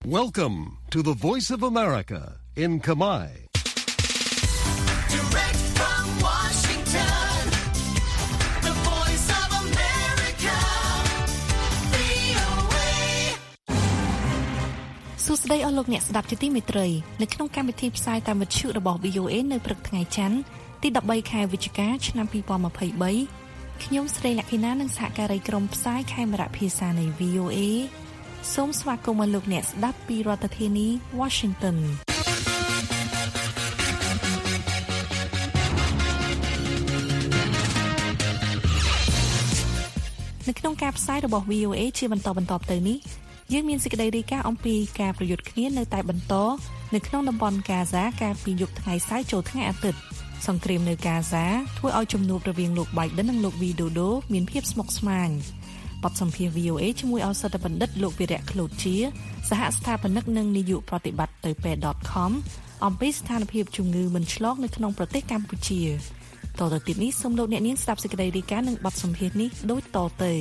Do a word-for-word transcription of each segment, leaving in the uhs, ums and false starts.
Welcome to the Voice of America in Kamai. Direct from Washington, the Voice of America, វី អូ เอសួស្តីអស់លោកអ្នកស្ដាប់ជាទីមេត្រីនៅក្នុងកម្មវិធីផ្សាយតាមវិទ្យុរបស់ វី អូ เอ នៅព្រឹកថ្ងៃច័ន្ទទីដប់បីខែវិច្ឆិកាឆ្នាំពីរពាន់ម្ភៃបីខ្ញុំស្រីលក្ខិណានិងសហការីក្រុមផ្សាយខេមរៈភាសានៃ វី អូ เอ សូមស្វាគមន៍លោកអ្នកស្ដាប់ពីរដ្ឋធានី Washington នៅក្នុងការផ្សាយរបស់ វី អូ เอ ជាបន្តបន្តទៅនេះយើងមានសេចក្តីរាយការណ៍អំពីការប្រយុទ្ធគ្នានៅតែបន្តនៅក្នុងតំបន់កាហ្សាកាលពីយប់ថ្ងៃសៅរ៍ចូលថ្ងៃអាទិត្យសង្គ្រាមនៅកាហ្សាធ្វើឲ្យជំនួបរវាងលោក Biden និងលោក Widodo មានភាពស្មុគស្មាញបទសម្ភាសន៍ វី អូ เอ ជាមួយឱសថបណ្ឌិតលោកវីរៈ ក្លូតជាសហស្ថាបនិកនិងនាយកប្រតិបត្តិទៅពេទ្យ .com អំពីស្ថានភាពជំងឺមិនឆ្លងនៅក្នុងប្រទេសកម្ពុជាតទៅទៀតនេះសូមលោកអ្នកនាងស្ដាប់សេចក្តីរាយការណ៍និងបទសម្ភាសន៍នេះដូចតទៅ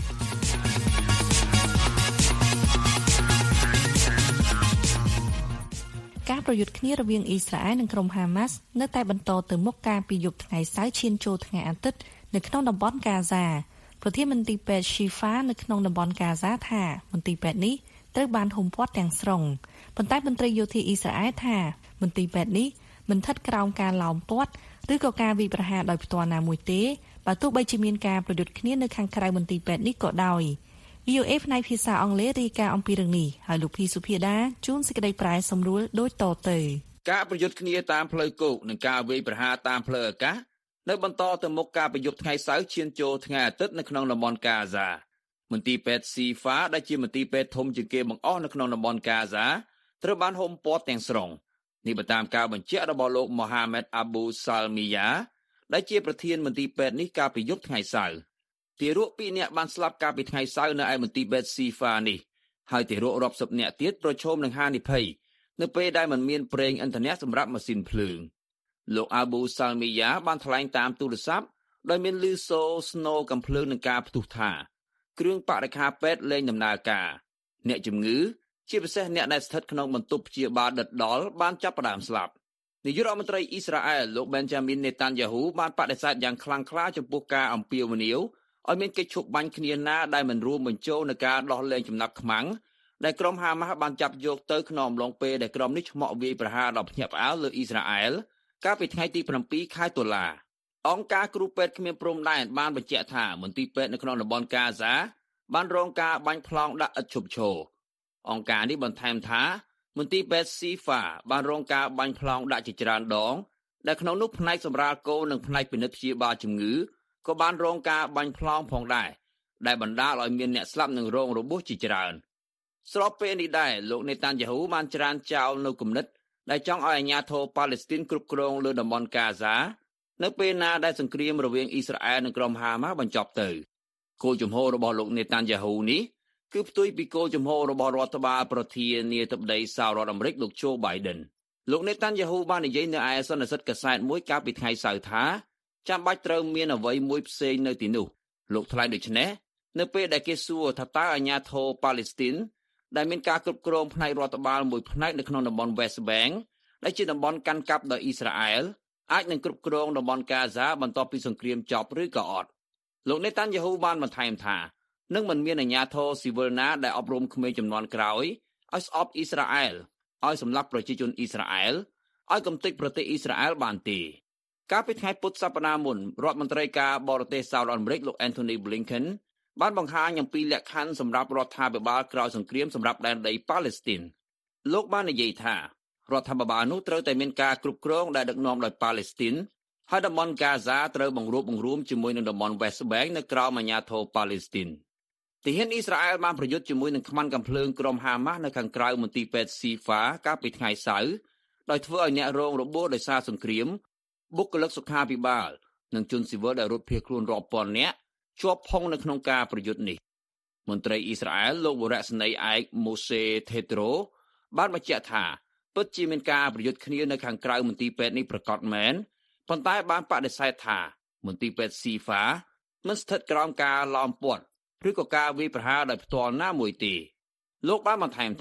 ការប្រយុទ្ធគ្នារវាងអ៊ីស្រាអែលនិងក្រុមហាម៉ាស់នៅតែបន្តទៅមុខកាលពីយប់ថ្ងៃសៅរ៍ឈានចូលថ្ងៃអាទិត្យនៅក្នុងតំបន់កាហ្សាប្រធានមន្ត្រីពេទ្យ Shifa នៅក្នុងតំបន់កាហ្សាថាមន្ត្រីពេទ្យនេះត្រូវបានហុំព័ទ្ធទាំងស្រុងប៉ុន្តែមន្ត្រីយោធាអ៊ីស្រាអែលថាមន្ត្រីពេទ្យនេះមិនស្ថិតក្រោមការឡោមព័ទ្ធឬក៏ការវាយប្រហារដោយផ្ទាល់ណាមួយទេបើទោះបីជាមានការប្រយុទ្ធគ្នានៅខាងក្រៅមន្ត្រីពេទ្យនេះក៏ដោយ វី អូ เอ ផ្នែកភាសាអង់គ្លេសរាយការណ៍អំពីរឿងនេះហើយលោកភីសុភាដាជួនសេចក្តីប្រែសម្រួលដូចតទៅការប្រយុទ្ធគ្នាតាមផ្លូវគោកនិងការវាយប្រហារតាមផ្លូវអាកាសនៅបន្តទៅមុខការប្រយុទ្ធថ្ងៃសៅរ៍ឈានចូលថ្ងៃអាទិត្យនៅក្នុងតំបន់កាហ្សាមន្ទីរពេទ្យ Shifa ដែលជាមន្ទីរពេទ្យធំជាងគេបង្អស់នៅក្នុងតំបន់កាហ្សាត្រូវបានហុំព័ទ្ធទាំងស្រុងនេះបើតាមការបញ្ជាក់របស់លោក Mohamed Abu Salmiya ដែលជាប្រធានមន្ទីរពេទ្យនេះកាលពីយប់ថ្ងៃសៅរ៍ទារកពីរនាក់បានស្លាប់កាលពីថ្ងៃសៅរ៍នៅឯមន្ទីរពេទ្យ Shifa នេះហើយទារករាប់សិបនាក់ទៀតប្រឈមនឹងហានិភ័យនៅពេលដែលមិនមានប្រេងឥន្ធនៈសម្រាប់ម៉ាស៊ីនភ្លើងលោក Abu Salmiya បានថ្លែងតាមទូរស័ព្ទដោយមានឮសូរស្នូរកំភ្លើងនឹងការផ្ទុះថាគ្រឿងបរិក្ខារពេទ្យលែងដំណើរការអ្នកជំងឺជាពិសេសអ្នកដែលស្ថិតក្នុងបន្ទប់ព្យាបាលដិតដល់បានចាប់ផ្ដើមស្លាប់នាយករដ្ឋមន្ត្រីអ៊ីស្រាអែលលោក Benjamin Netanyahu បានបដិសេធយ៉ាងខ្លាំងក្លាចំពោះការអំពាវនាវឲ្យមានកិច្ចឈប់បាញ់គ្នាណាដែលមិនរួមបញ្ចូលនឹងការដោះលែងចំណាប់ខ្មាំងដែលក្រុមហាម៉ាស់បានចាប់យកទៅក្នុងអំឡុងពេលដែលក្រុមនេះឆ្មក់វាយប្រហារដល់ភ្ញាក់ផ្អើលលើអ៊ីស្រាអែលកាលពីថ្ងៃទី៧ខែតុលាអង្គការគ្រូពេទ្យគ្មានព្រំដែនបានបញ្ជាក់ថាមន្ទីរពេទ្យនៅក្នុងតំបន់កាហ្សាបានរងការបាញ់ប្លង់ដាក់ឥតឈប់ឈរអង្គការនេះបន្ថែមថាមន្ទីរពេទ្យ Shifa បានរងការបាញ់ប្លង់ដាក់ជាច្រើនដងដែលក្នុងនោះផ្នែកសម្រាលកូននិងផ្នែកពិនិត្យព្យាបាលជំងឺក៏បានរងការបាញ់ប្លង់ផងដែរដែលបណ្ដាលឲ្យមានអ្នកស្លាប់និងរងរបួសជាច្រើនស្របពេលនេះដែរលោកនេតានយ៉ាហ៊ូបានច្រានចោលនៅគំនិតដែលចង់ឲ្យអាជ្ញាធរប៉ាឡេស្ទីនគ្រប់គ្រងលើតំបន់កាហ្សានៅពេលណាដែលសង្គ្រាមរវាងអ៊ីស្រាអែលនិងក្រុមហាម៉ាស់បញ្ចប់ទៅគោលជំហររបស់លោកនេតានយ៉ាហ៊ូនេះគឺផ្ទុយពីគោលជំហររបស់រដ្ឋបាលប្រធានាធិបតីសហរដ្ឋអាមេរិកលោក Joe Biden លោកនេតានយ៉ាហ៊ូបាននិយាយនៅឯសន្និសីទកាសែតមួយកាលពីថ្ងៃសៅរ៍ថាចាំបាច់ត្រូវមានអ្វីមួយផ្សេងនៅទីនោះលោកថ្លែងដូចនេះនៅពេលដែលគេសួរថាតើអាជ្ញាធរប៉ាឡេស្ទីនដែលមានការគ្រប់គ្រងផ្នែករដ្ឋបាលមួយផ្នែកនៅក្នុងតំបន់ West Bank ដែលជាតំបន់កាន់កាប់ដោយអ៊ីស្រាអែលអាចនឹងគ្រប់គ្រងតំបន់កាហ្សាបន្ទាប់ពីសង្គ្រាមចប់ឬក៏អត់លោកនេតានយ៉ាហ៊ូបានបន្ថែមថានឹងមិនមានអាជ្ញាធរស៊ីវិលណាដែលអប់រំក្មេងចំនួនក្រោយឲ្យស្អប់អ៊ីស្រាអែលឲ្យសម្លាប់ប្រជាជនអ៊ីស្រាអែលឲ្យកំទេចប្រទេសអ៊ីស្រាអែលបានទេកាលពីថ្ងៃពុធសប្តាហ៍មុនរដ្ឋមន្ត្រីការបរទេសសហរដ្ឋអាមេរិកលោក Anthony Blinken បានបង្ហាញអំពីលក្ខខណ្ឌសម្រាប់រដ្ឋាភិបាលក្រោយសង្គ្រាមសម្រាប់ដែនដីប៉ាឡេស្ទីនលោកបាននិយាយថារដ្ឋាភិបាលនោះត្រូវតែមានការគ្រប់គ្រងដែលដឹកនាំដោយប៉ាឡេស្ទីនហើយតំបន់កាហ្សាត្រូវបង្រួបបង្រួមជាមួយនឹងតំបន់ West Bank នៅក្រោមអាជ្ញាធរប៉ាឡេស្ទីនទាហានអ៊ីស្រាអែលបានប្រយុទ្ធជាមួយនឹងខ្មាំងកាំភ្លើងក្រុមហាម៉ាស់នៅខាងក្រៅមន្ទីរពេទ្យ Shifa កាលពីថ្ងៃសៅរ៍ដោយធ្វើឲ្យអ្នករងរបួសដោយសារសង្គ្រាមបុគ្គលិកសុខាភិបាលនិងជនស៊ីវិលដែលរត់ភៀសខ្លួនរាប់ពាន់នាក់ជាប់ផុងនៅក្នុងការប្រយុទ្ធនេះមន្ត្រីអ៊ីស្រាអែលលោកវរៈសេនីយ៍ឯក Moshe Tetro បានបញ្ជាក់ថាពិតជាមានការប្រយុទ្ធគ្នានៅខាងក្រៅមន្ទីរពេទ្យនេះប្រកាសមែនប៉ុន្តែបានបដិសេធថាមន្ទីរពេទ្យ Shifa មិនស្ថិតក្រោមការឡោមព័ទ្ធឬក៏ការវាយប្រហារដោយផ្ទាល់ណាមួយទេលោកបានបន្ថែមថា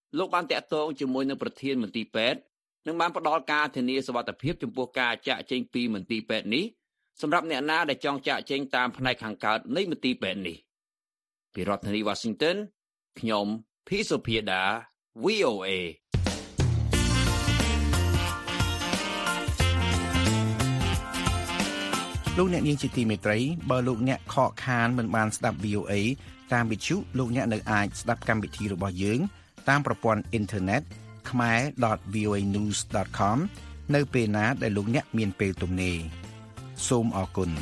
លោកបានតាក់ទងជាមួយនឹងប្រធានមន្ទីរពេទ្យនិងបានផ្ដល់ការធានាសុវត្ថិភាពចំពោះការចាក់ចែងពីមន្ទីរពេទ្យនេះសម្រាប់អ្នកណាដែលចង់ចាក់ចែងតាមផ្នែកខាងកើតនៃមន្ទីរពេទ្យនេះពីរដ្ឋធានី Washington ខ្ញុំភីសូភាដា វី អូ เอលោកអ្នកនាងជាទីមេត្រីបើលោកអ្នកខកខានមិនបានស្ដាប់ វី អូ เอ តាមវិទ្យុលោកអ្នកនៅអាចស្ដាប់កម្មវិធីរបស់យើងតាមប្រព័ន្ធអ៊ីនធឺណិត khmer dot v o a news dot com នៅពេលណាដែលលោកអ្នកមានពេលទំនេរសូមអរគុណ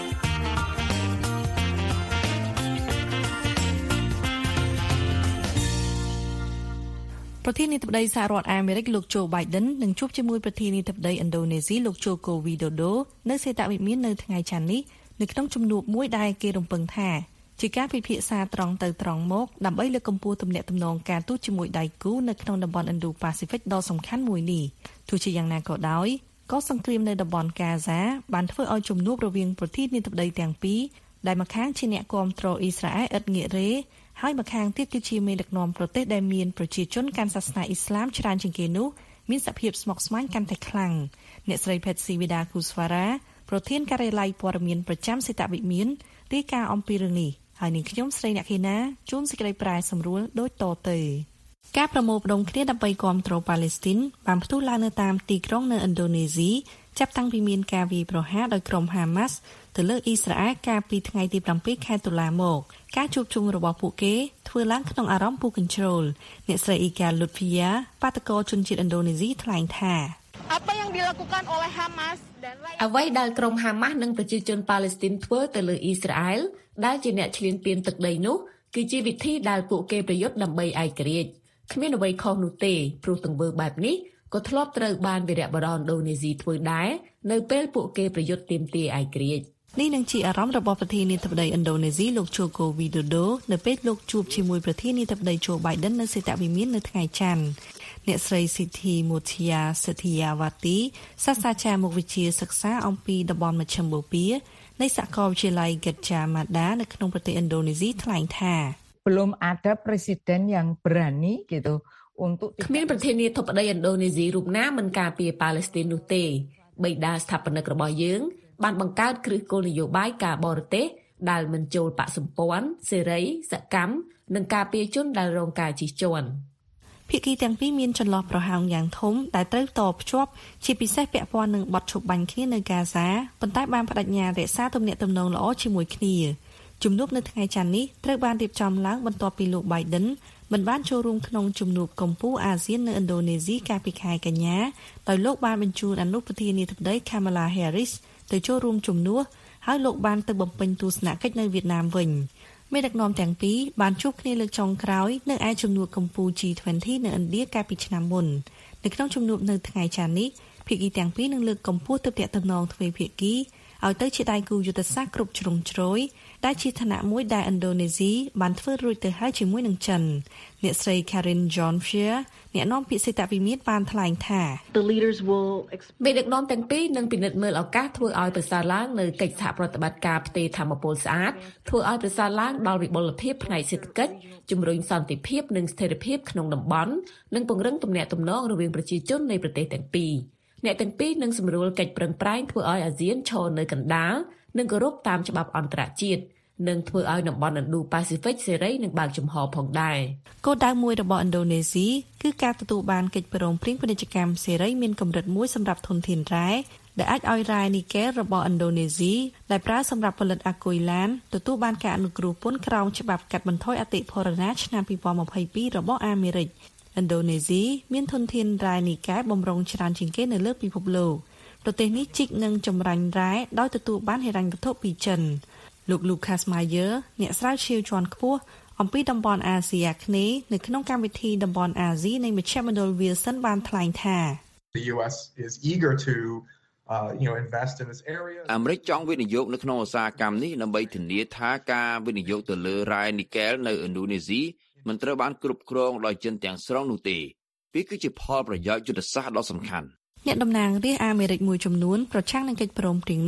ប្រធានាធិបតីសហរដ្ឋអាមេរិកលោកโจ Biden នឹងជួបជាមួយប្រធានាធិបតីឥណ្ឌូនេស៊ីលោក Joko Widodo នៅសេតវិមាននៅថ្ងៃច័ន្ទនេះនៅក្នុងជំនួបមួយដែលគេរំពឹងថាជាការពិភាក្សាត្រង់ទៅត្រង់មកដើម្បីលើកកម្ពស់ទំនាក់ទំនងការទូតជាមួយដៃគូនៅក្នុងតំបន់ Indo-Pacific ដ៏សំខាន់មួយនេះទោះជាយ៉ាងណាក៏ដោយក៏សង្គ្រាមនៅតំបន់កាហ្សាបានធ្វើឲ្យជំនួបរវាងប្រធានាធិបតីទាំងពីរដែលម្ខាងជាអ្នកគាំទ្រអ៊ីស្រាអែលឥតងាករេហើយម្ខាងទៀតគឺជាមេដឹកនាំប្រទេសដែលមានប្រជាជនកាន់សាសនាអ៊ីស្លាមច្រើនជាងគេនោះមានសភាពស្មុគស្មាញកាន់តែខ្លាំងអ្នកស្រី Patsy Widakuswara ប្រធានការិយាល័យព័ត៌មានប្រចាំសេតវិមានរាយការណ៍អំពីរឿងនេះហើយនាងខ្ញុំស្រីអ្នកខេណាជួនសេចក្តីប្រែសម្រួលដូចតទៅការប្រមូលផ្ដុំគ្នាដើម្បីគាំទ្រប៉ាឡេស្ទីនបានផ្ទុះឡើងនៅតាមទីក្រុងនៅឥណ្ឌូនេស៊ីចាប់តាំងពីមានការវាយប្រហារដោយក្រុមហាម៉ាស់ទៅលើអ៊ីស្រាអែលកាលពីថ្ងៃទី7ខែតុលាមកការជួបជុំរបស់ពួកគេធ្វើឡើងក្នុងអារម្មណ៍ពុះកញ្ជ្រោលអ្នកស្រីអ៊ីកាលូតវីយ៉ាបាតកោជនជាតិឥណ្ឌូនេស៊ីថ្លែងថា Apa yang dilakukan oleh Hamas dan អ្វីដែលក្រុមហាម៉ាស់និងប្រជាជនប៉ាឡេស្ទីនធ្វើទៅលើអ៊ីស្រាអែលដែលជាអ្នកឈ្លានពានទឹកដីនោះគឺជាវិធីដែលពួកគេប្រយុទ្ធដើម្បីឯករាជ្យគ្មានអ្វីខុសនោះទេព្រោះទង្វើបែបនេះក៏ធ្លាប់ត្រូវបានវីរៈបុរសឥណ្ឌូនេស៊ីធ្វើដែរនៅពេលពួកគេប្រយុទ្ធទាមទារឯករាជ្យនេះនឹងជាអារម្មណ៍របស់ប្រធានាធិបតីឥណ្ឌូនេស៊ីលោក Joko Widodo នៅពេលលោកជួបជាមួយប្រធានាធិបតី Joe Biden នៅសេតវិមាននៅថ្ងៃច័ន្ទអ្នកស្រី Siti Mutia Setiawati សាស្ត្រាចារ្យមុខវិជ្ជាសិក្សាអំពីតំបន់មជ្ឈិមបូព៌ានៃសាកលវិទ្យាល័យ Gadjah Mada នៅក្នុងប្រទេសឥណ្ឌូនេស៊ីថ្លែងថា belum ada presiden yang berani gitu untuk គ្មានប្រធានាធិបតីឥណ្ឌូនេស៊ីរូបណាមិនការពារប៉ាឡេស្ទីននោះទេបិតាស្ថាបនិករបស់យើងបានបង្កើតគ្រឹះគោលនយោបាយការបរទេសដែលមិនចូលបកសម្ព័ន្ធសេរីសកម្មនិងការពារជនដែលរងការជិះជាន់ភាគីទាំងពីរមានចន្លោះប្រហោងយ៉ាងធំដែលត្រូវតភ្ជាប់ជាពិសេសពាក់ព័ន្ធនឹងបទឈប់បាញ់គ្នានៅកាហ្សាប៉ុន្តែបានបដិញ្ញារក្សាទំនាក់ទំនងល្អជាមួយគ្នាជំនួបនៅថ្ងៃច័ន្ទនេះត្រូវបានរៀបចំឡើងបន្ទាប់ពីលោក Biden មិនបានចូលរួមក្នុងជំនួបកម្ពុជាអាស៊ាននៅឥណ្ឌូនេស៊ីកាលពីខែកញ្ញាដោយលោកបានបញ្ជូនអនុប្រធានាធិបតី Kamala Harris ទៅចូលរួមជំនួសហើយលោកបានទៅបំពេញទស្សនកិច្ចនៅវៀតណាមវិញមេដឹកនាំទាំងពីរបានជួបគ្នាលើកចុងក្រោយនៅឯជំនួបកម្ពុជា G ยี่สิบ នៅឥណ្ឌាកាលពីឆ្នាំមុននៅក្នុងជំនួបនៅថ្ងៃច័ន្ទនេះភាគីទាំងពីរនឹងលើកកម្ពស់ទំនាក់ទំនងទ្វេភាគីឲ្យទៅជាដៃគូយុទ្ធសាស្ត្រគ្រប់ជ្រុងជ្រោយដែលជាឋានៈមួយដែលឥណ្ឌូនេស៊ីបានធ្វើរួចទៅហើយជាមួយនឹងចិនអ្នកស្រី Karen Jean-Pierre អ្នកនាំពាក្យសេតវិមានបានថ្លែងថា The leaders will មេដឹកនាំទាំងពីរនឹងពិនិត្យមើលឱកាសធ្វើឲ្យប្រសើរឡើងនៅកិច្ចសហប្រតិបត្តិការផ្ទេរថាមពលស្អាតធ្វើឲ្យប្រសើរឡើងដល់វិបុលភាពផ្នែកសេដ្ឋកិច្ចជំរុញសន្តិភាពនិងស្ថិរភាពក្នុងតំបន់និងពង្រឹងទំនាក់ទំនងរវាងប្រជាជននៃប្រទេសទាំងពីរអ្នកទាំងពីរនឹងសម្រួលកិច្ចប្រឹងប្រែងធ្វើឲ្យអាស៊ានឈរនៅកណ្ដាលនិងគោរពតាមច្បាប់អន្តរជាតិនិងធ្វើឲ្យតំបន់ Indo-Pacific សេរីនិងបើកចំហផងដែរគោលដៅមួយរបស់ឥណ្ឌូនេស៊ីគឺការទទួលបានកិច្ចព្រមព្រៀងពាណិជ្ជកម្មសេរីមានកម្រិតមួយសម្រាប់ធនធានរ៉ែដែលអាចឲ្យរ៉ែនីកែលរបស់ឥណ្ឌូនេស៊ីដែលប្រើសម្រាប់ផលិតអាគុយឡានទទួលបានការអនុគ្រោះពន្ធក្រោមច្បាប់កាត់បន្ថយអតិផរណាឆ្នាំยี่สิบยี่สิบสองរបស់អាមេរិកឥណ្ឌូនេស៊ីមានធនធានរ៉ែនីកែលបំរុងច្រើនជាងគេនៅលើពិភពលោកប្រទេសនេះជីកនឹងចម្រាញ់រ៉ែដោយទទួលបានហិរញ្ញវត្ថុពីចិនលោក Lucas Meyer អ្នកស្រាវជ្រាវជាន់ខ្ពស់អំពីតំបន់អាស៊ីអាគ្នេយ៍នៅក្នុងកម្មវិធីតំបន់អាស៊ីនៃមជ្ឈមណ្ឌល Wilson បានថ្លែងថា The U S is eager to uh, you know invest in this area អាមេរិកចង់វិនិយោគនៅក្នុងឧស្សាហកម្មនេះដើម្បីធានាថាការវិនិយោគទៅលើរ៉ែនីកែលនៅឥណ្ឌូនេស៊ីមិនត្រូវបានគ្រប់គ្រងដោយចិនទាំងស្រុងនោះទេវាគឺជាផលប្រយោជន៍យុទ្ធសាស្ត្រដ៏សំខាន់អ្នកតំណាងរាស្ត្រអាមេរិកមួយចំនួនប្រឆាំងនឹងកិច្ចព្រមព្រៀងនេះ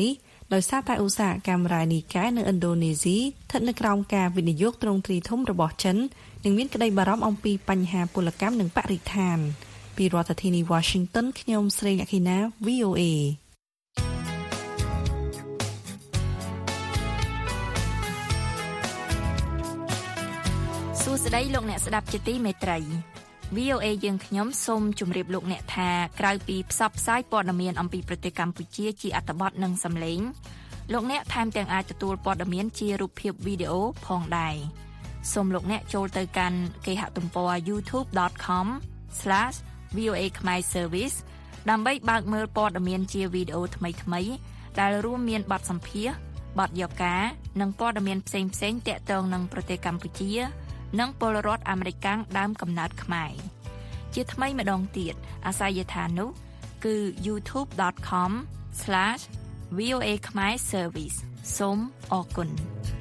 ដោយសារតែឧស្សាហកម្មរ៉ានីកែនៅឥណ្ឌូនេស៊ីស្ថិតនៅក្រោមការវិនិយោគទ្រង់ទ្រាយធំរបស់ចិននិងមានក្តីបារម្ភអំពីបញ្ហាពលកម្មនិងបរិស្ថានពីរដ្ឋធានី Washington ខ្ញុំស្រីអ្នកឃីណា វី អូ เอសួស្តីលោកអ្នកស្ដាប់ជាទីមេត្រី វី អូ เอ យើងខ្ញុំសូមជម្រាបលោកអ្នកថាក្រៅពីផ្សព្វផ្សាយព័ត៌មានអំពីប្រទេសកម្ពុជាជាអត្ថបទនិងសំឡេងលោកអ្នកថែមទាំងអាចទទួលព័ត៌មានជារូបភាពវីដេអូផងដែរសូមលោកអ្នកចូលទៅកាន់គេហទំព័រ ยูทูบ ដត com ស្លាស វី អូ เอ Khmer Service ដើម្បីបើកមើលព័ត៌មានជាវីដេអូថ្មីៗដែលរួមមានបទសម្ភាសន៍បទយកការនិងព័ត៌មានផ្សេងៗទាក់ទងនឹងប្រទេសកម្ពុជានិងពលរដ្ឋអាមេរិកដើមកំណើតខ្មែរជាថ្មីម្ដងទៀតអាសយដ្ឋាននោះគឺ ยูทูบ ដត com ស្លាស វី អូ เอ Khmer Service សូមអរគុណ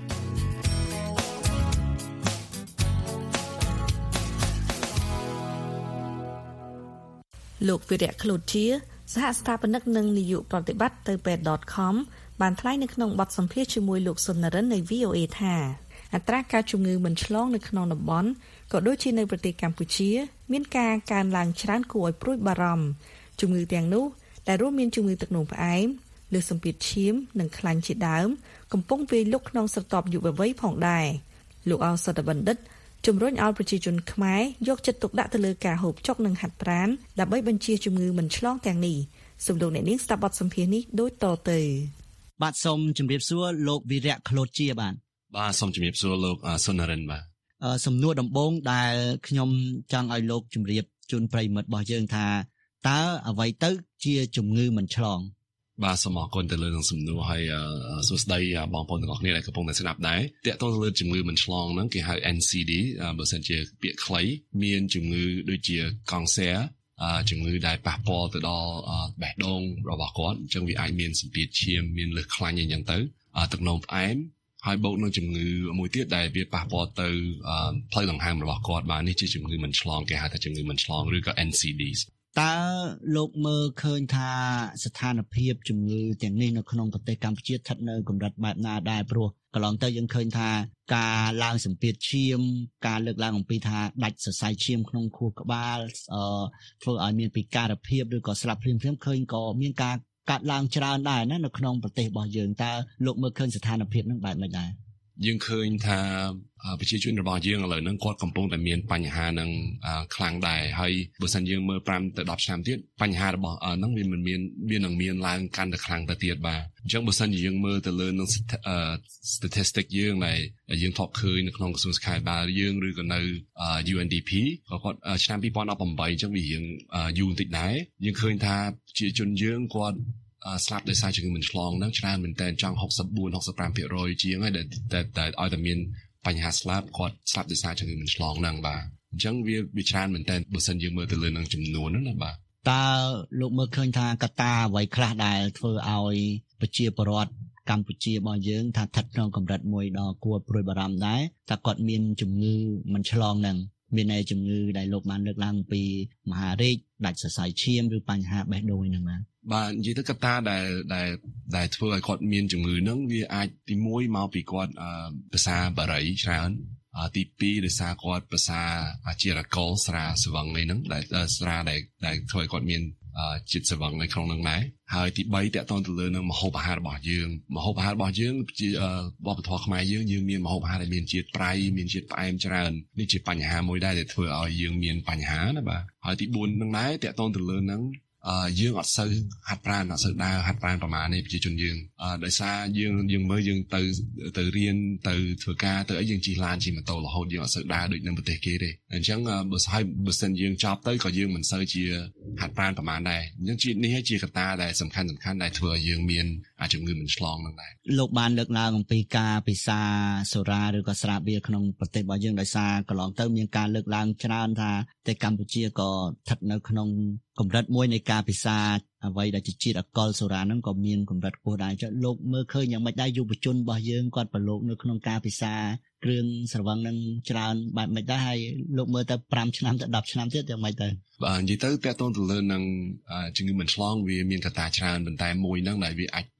លោកវិរៈក្លូតជាសហស្ថាបនិកនិងនាយកប្រតិបត្តិទៅ ពេទ្យ ដត com បានថ្លែងនៅក្នុងបទសម្ភាសន៍ជាមួយលោកសុននរិននៃ វី អូ เอ ថាអត្រាការជំងឺមិនឆ្លងនៅក្នុងតំបន់ក៏ដូចជានៅប្រទេសកម្ពុជាមានការកើនឡើងច្រើនគួរឲ្យព្រួយបារម្ភជំងឺទាំងនោះដែលរួមមានជំងឺទឹកនោមផ្អែមលើសសម្ពាធឈាមនិងខ្លាញ់ជាដើមកំពុងវាយលុកក្នុងស្រទាប់យុវវ័យផងដែរលោកឱសថបណ្ឌិតជំរុញឲ្យប្រជាជនខ្មែរយកចិត្តទុកដាក់ទៅលើការហូបចុកនិងហាត់ប្រាណដើម្បីបញ្ជៀសជំងឺមិនឆ្លងទាំងនេះសូមលោកអ្នកនាងស្ដាប់បទសម្ភាសន៍នេះដូចតទៅបាទសូមជម្រាបសួរលោកវិរៈក្លូតជាបាទបាទសូមជម្រាបសួរលោកសុននរិនបាទសំណួរដំបូងដែលខ្ញុំចង់ឲ្យលោកជម្រាបជូនប្រិយមិត្តរបស់យើងថាតើអ្វីទៅជាជំងឺមិនឆ្លងបាទសូមអរគុណទៅលើនឹងសំណួរហើយសួស្តីបងប្អូនទាំងអស់គ្នាដែលកំពុងតែស្ដាប់ដែរតើតើទៅលើជំងឺមិនឆ្លងហ្នឹងគេហៅ เอ็น ซี ดี បើសិនជាពាក្យខ្លីមានជំងឺដូចជាកង់សែជំងឺដែលប៉ះពាល់ទៅដល់បេះដូងរបស់គាត់អញ្ចឹងវាអាចមានសម្ពាធឈាមមានលើសខ្លាញ់អីចឹងទៅទឹកនោមផ្អែមហើយបូកនឹងជំងឺមួយទៀតដែលវាប៉ះពាល់ទៅផ្លូវដង្ហើមរបស់គាត់បាទនេះជាជំងឺមិនឆ្លងគេហៅថាជំងឺមិនឆ្លងឬក៏ เอ็น ซี ดีតើលោកមើលឃើញថាស្ថានភាពជំងឺទាំងនេះនៅក្នុងប្រទេសកម្ពុជាស្ថិតនៅកម្រិតបែបណាដែរព្រោះកន្លងទៅយើងឃើញថាការឡើងសម្ពាធឈាមការលើកឡើងអំពីថាដាច់សរសៃឈាមក្នុងខួរក្បាលធ្វើឲ្យមានពិការភាពឬក៏ស្លាប់ភ្លាមៗឃើញក៏មានការកាត់ឡើងច្រើនដែរណានៅក្នុងប្រទេសរបស់យើងតើលោកមើលឃើញស្ថានភាពនឹងបែបម៉េចដែរយើងឃើញថាប្រជាជនរបស់យើងឥឡូវហ្នឹងគាត់កំពុងតែមានបញ្ហានឹងខ្លាំងដែរហើយបើសិនយើងមើលfiveទៅtenឆ្នាំទៀតបញ្ហារបស់ហ្នឹងវាមិនមានវានឹងមានឡើងកាន់តែខ្លាំងទៅទៀតបាទអញ្ចឹងបើសិនជាយើងមើលទៅលើនឹង statistic យើងដែលយើងធ្លាប់ឃើញនៅក្នុងក្រសួងសុខាភិបាលយើងឬក៏នៅ ยู เอ็น ดี พี ក៏គាត់ឆ្នាំtwenty eighteenអញ្ចឹងវារៀងយូរបន្តិចដែរយើងឃើញថាប្រជាជនយើងគាត់ស្លាប់ដោយសារជំងឺមិនឆ្លងហ្នឹងច្រើនមែនតើចង់sixty-four sixty-fiveភាគរយ ជាងហើយដែលតែឲ្យតែមានបញ្ហាស្លាប់គាត់ស្លាប់ដោយសារជំងឺមិនឆ្លងហ្នឹងបាទអញ្ចឹងវាវាច្រើនមែនតើបើសិនយើងមើលទៅលើនឹងចំនួនហ្នឹងណាបាទតើលោកមើលឃើញថាកត្តាអ្វីខ្លះដែលធ្វើឲ្យប្រជាពលរដ្ឋកម្ពុជារបស់យើងថាស្ថិតក្នុងកម្រិតមួយដ៏គួរព្រួយបារម្ភដែរតើគាត់មានជំងឺមិនឆ្លងហ្នឹងមានតែជំងឺដែលលោកបានលើកឡើងពីមហារីកដាច់សរសៃឈាមឬបញ្ហាបេះដូងហ្នឹងបាទបាទនិយាយទៅកត្តាដែលដែលដែលធ្វើឲ្យគាត់មានជំងឺហ្នឹងវាអាចទីoneមកពីគាត់ភាសាបារីច្រើនទីtwoដោយសារគាត់ភាសាជារកលស្រាស្វឹងអីហ្នឹងដែលស្រាដែលដែលធ្វើឲ្យគាត់មានជាតិស្វឹងនៅក្នុងហ្នឹងដែរហើយទីthreeតកតងទៅលើនឹងម្ហូបអាហាររបស់យើងម្ហូបអាហាររបស់យើងជាវប្បធម៌ខ្មែរយើងយើងមានម្ហូបអាហារដែលមានជាតិប្រៃមានជាតិផ្អែមច្រើននេះជាបញ្ហាមួយដែរដែលធ្វើឲ្យយើងមានបញ្ហាណាបាទហើយទីfourហ្នឹងដែរតកតងទៅលើហ្នឹងអឺយើងអត់សូវហាត់ប្រាណអត់សូវដើរហាត់ប្រាណប្រហែលនេះប្រជាជនយើងអឺដោយសារយើងយើងមើលយើងទៅទៅរៀនទៅធ្វើការទៅអីយើងជិះឡានជិះម៉ូតូរហូតយើងអត់សូវដើរដូចនៅប្រទេសគេទេអញ្ចឹងបើស្អីបើសិនយើងចប់ទៅក៏យើងមិនសូវជាហាត់ប្រាណប្រហែលដែរអញ្ចឹងជានេះជាកត្តាដែលសំខាន់សំខាន់ដែលធ្វើឲ្យយើងមានអាចជំងឺមិនឆ្លងនឹងដែរលោកបានលើកឡើងអំពីការពិសាសូរ៉ាឬក៏ស្រាបៀរក្នុងប្រទេសរបស់យើងដោយសារកន្លងទៅមានការលើកឡើងច្រើនថាតែកម្ពុជាក៏ស្ថិតនៅក្នុងកម្រិតមួយនៃការពិសាអ្វីដែលជាជាតិអាល់កុលសូរ៉ាហ្នឹងក៏មានកម្រិតខ្ពស់ដែរចុះលោកមើលឃើញយ៉ាងម៉េចដែរយុវជនរបស់យើងគាត់ប្រឡូកនៅក្នុងការពិសាគ្រឿងស្រវឹងហ្នឹងច្រើនបែបម៉េចដែរហើយលោកមើលទៅfiveឆ្នាំទៅtenឆ្នាំទៀតយ៉ាងម៉េចទៅបាទនិយាយទៅតកតងទៅលើនឹងជំងឺមិនឆ្លងវាមានកត្តាច្រើនប៉ុន្តែមួយហ្នឹងដែលវាអាច